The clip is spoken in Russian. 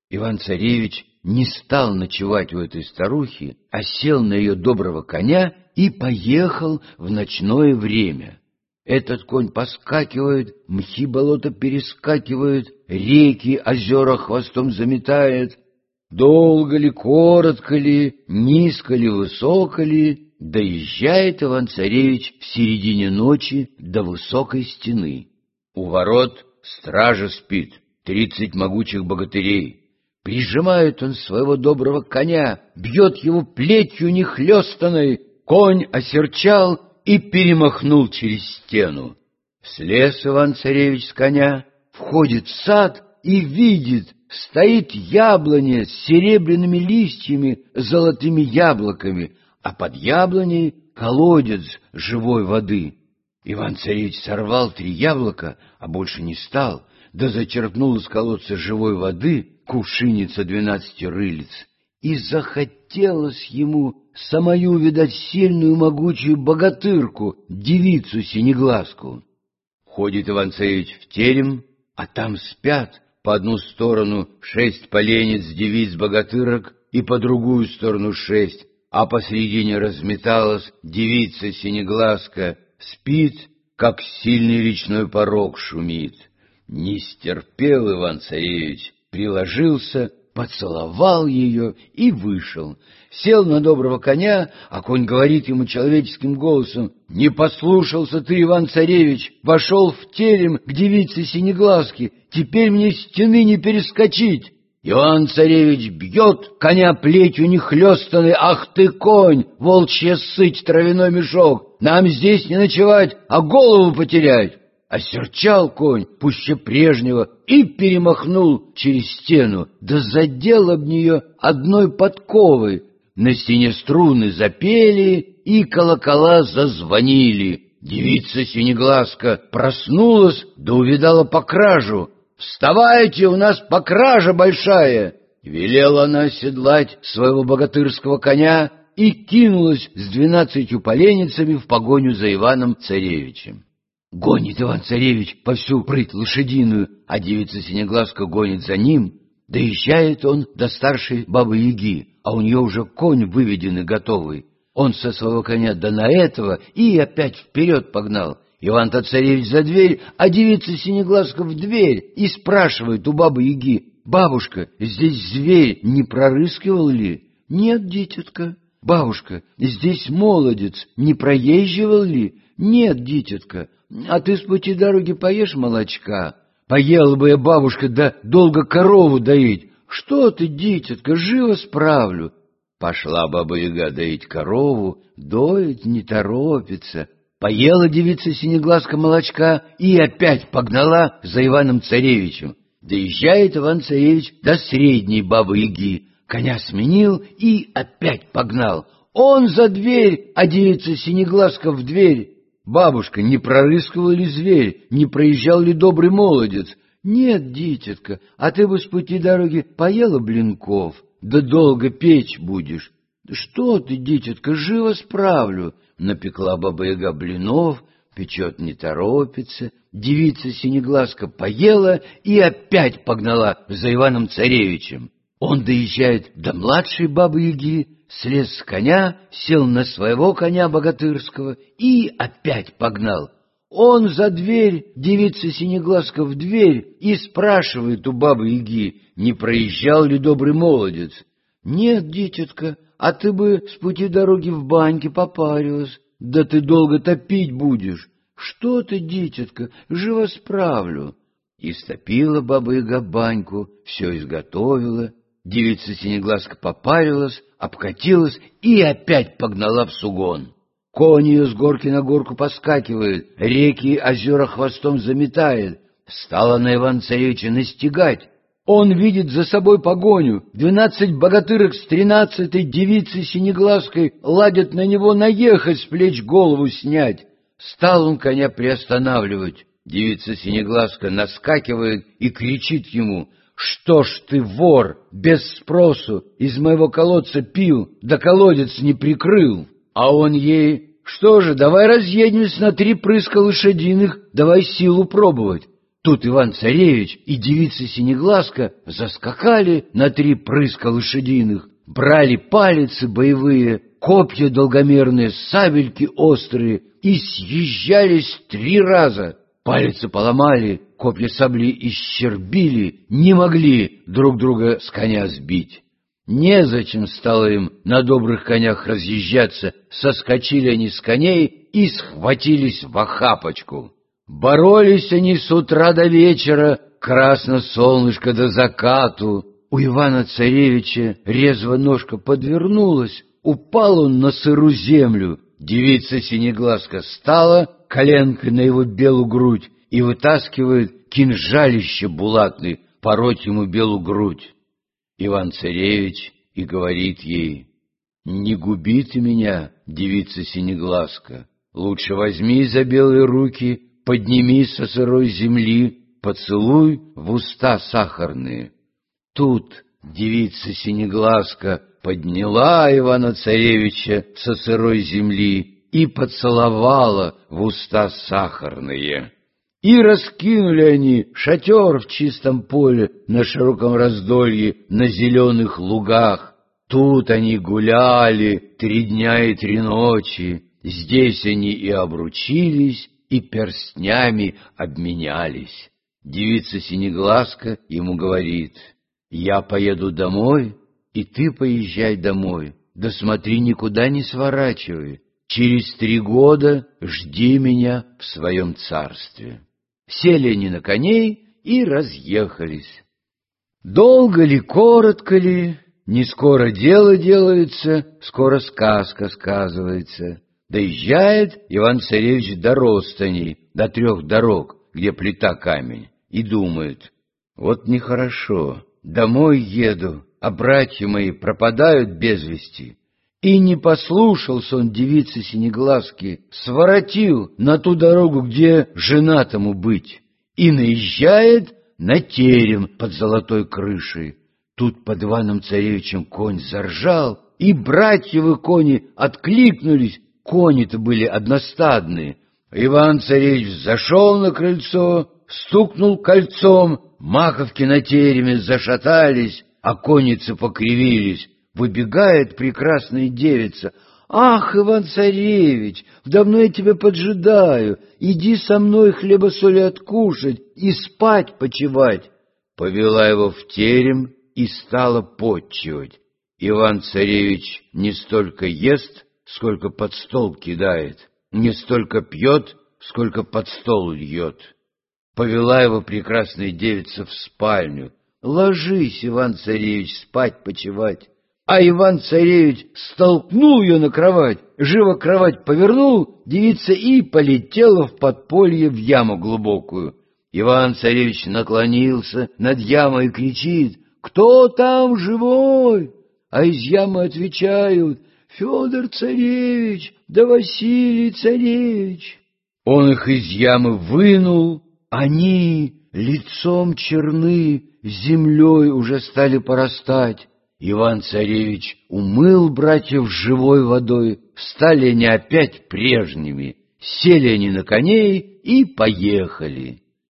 Иван-царевич не стал ночевать у этой старухи, а сел на ее доброго коня и поехал в ночное время. Этот конь поскакивает, мхи болота перескакивает, реки, озера хвостом заметает. Долго ли, коротко ли, низко ли, высоко ли, доезжает Иван-царевич в середине ночи до высокой стены. У ворот стража спит, 30 могучих богатырей. Прижимает он своего доброго коня, бьет его плетью нехлёстанной, конь осерчал и перемахнул через стену. Слез Иван-царевич с коня, входит в сад и видит, стоит яблоня с серебряными листьями, золотыми яблоками, а под яблоней колодец живой воды. Иван-царевич сорвал 3 яблока, а больше не стал, да зачерпнул из колодца живой воды кувшиница 12 рылиц, и захотелось ему самую видать сильную могучую богатырку, девицу синеглазку. Ходит Иван-царевич в терем, а там спят по одну сторону 6 поленниц девиц-богатырок и по другую сторону 6, а посредине разметалась девица синеглазка, спит, как сильный речной порог шумит. Не стерпел Иван-царевич, приложился, поцеловал ее и вышел. Сел на доброго коня, а конь говорит ему человеческим голосом: «Не послушался ты, Иван-царевич, вошел в терем к девице синеглазке, теперь мне стены не перескочить». Иван-царевич бьет коня плетью нехлёстанной: «Ах ты, конь, волчья сыть, травяной мешок! Нам здесь не ночевать, а голову потерять!» Осерчал конь пуще прежнего и перемахнул через стену, да задел об нее одной подковой. На стене струны запели и колокола зазвонили. Девица синеглазка проснулась, да увидала покражу. «Вставайте, у нас покража большая!» Велела она оседлать своего богатырского коня и кинулась с 12 поленницами в погоню за Иваном-царевичем. Гонит Иван-царевич по всю прыть лошадиную, а девица синеглазка гонит за ним. Доезжает он до старшей бабы-яги, а у нее уже конь выведен и готовый. Он со своего коня до на этого и опять вперед погнал. Иван-царевич за дверь, а девица синеглазка в дверь, и спрашивает у бабы-яги: «Бабушка, здесь зверь не прорыскивал ли?» «Нет, дитятка». «Бабушка, здесь молодец не проезживал ли?» «Нет, дитятка». «А ты с пути дороги поешь молочка?» «Поела бы я, бабушка, да долго корову доить». «Что ты, дитятка, живо справлю». Пошла баба-яга доить корову, доить не торопится. Поела девица синеглазка молочка и опять погнала за Иваном-царевичем. Доезжает Иван-царевич до средней бабы-яги, коня сменил и опять погнал. Он за дверь, а девица синеглазка в дверь. «Бабушка, не прорыскивал ли зверь, не проезжал ли добрый молодец?» «Нет, дитятка, а ты бы с пути дороги поела блинков, да долго печь будешь». «Что ты, дитятка, живо справлю». Напекла баба-яга блинов, печет не торопится. Девица синеглазка поела и опять погнала за Иваном-царевичем. Он доезжает до младшей бабы-яги, слез с коня, сел на своего коня богатырского и опять погнал. Он за дверь, девица синеглазка в дверь, и спрашивает у бабы-яги, не проезжал ли добрый молодец. «Нет, дитятка, а ты бы с пути дороги в баньке попарилась, да ты долго топить будешь». «Что ты, дитятка, живо справлю». Истопила баба-яга баньку, все изготовила. Девица синеглазка попарилась, обкатилась и опять погнала в сугон. Конь ее с горки на горку поскакивает, реки и озера хвостом заметает. Стала на Ивана-царевича настигать. Он видит за собой погоню. 12 богатырок с 13-й девицей синеглазкой ладят на него наехать, с плеч голову снять. Стал он коня приостанавливать. Девица синеглазка наскакивает и кричит ему: «Что ж ты, вор, без спросу из моего колодца пил, да колодец не прикрыл?» А он ей: «Что же, давай разъедемся на 3 прыска лошадиных, давай силу пробовать». Тут Иван-царевич и девица Синеглазка заскакали на 3 прыска лошадиных, брали палицы боевые, копья долгомерные, сабельки острые и съезжались 3 раза. Палицы поломали, копья сабли исчербили, не могли друг друга с коня сбить. Незачем стало им на добрых конях разъезжаться, соскочили они с коней и схватились в охапочку. Боролись они с утра до вечера, красно солнышко до закату. У Ивана-царевича резво ножка подвернулась, упал он на сыру землю. Девица Синеглазка стала коленкой на его белую грудь и вытаскивает кинжалище булатный пороть ему белую грудь. Иван-царевич и говорит ей: «Не губи ты меня, девица Синеглазка, лучше возьми за белые руки, подними со сырой земли, поцелуй в уста сахарные». Тут девица Синеглазка подняла Ивана-царевича со сырой земли и поцеловала в уста сахарные. И раскинули они шатер в чистом поле, на широком раздолье, на зеленых лугах. Тут они гуляли 3 дня и 3 ночи. Здесь они и обручились, и перстнями обменялись. Девица Синеглазка ему говорит: «Я поеду домой, и ты поезжай домой. Да смотри, никуда не сворачивай. Через 3 года жди меня в своем царстве». Сели они на коней и разъехались. Долго ли, коротко ли, не скоро дело делается, скоро сказка сказывается. Доезжает Иван-царевич до Ростаней, до 3 дорог, где плита камень, и думает: вот нехорошо, домой еду, а братья мои пропадают без вести. И не послушался он девицы Синеглазки, своротил на ту дорогу, где женатому быть, и наезжает на терем под золотой крышей. Тут под Иваном-царевичем конь заржал, и братьевы кони откликнулись, кони-то были одностадные. Иван-царевич зашел на крыльцо, стукнул кольцом, маковки на тереме зашатались, а конницы покривились. Выбегает прекрасная девица: «Ах, Иван-царевич, давно я тебя поджидаю, иди со мной хлеба-соли откушать и спать почивать». Повела его в терем и стала потчевать. Иван-царевич не столько ест, сколько под стол кидает, не столько пьет, сколько под стол льет. Повела его прекрасная девица в спальню: «Ложись, Иван-царевич, спать почивать». А Иван-царевич столкнул ее на кровать, живо кровать повернул, девица и полетела в подполье в яму глубокую. Иван-царевич наклонился над ямой и кричит: «Кто там живой?» А из ямы отвечают: «Федор-царевич, да Василий-царевич». Он их из ямы вынул, они лицом черны, землей уже стали порастать. Иван-царевич умыл братьев живой водой, стали они опять прежними, сели они на коней и поехали.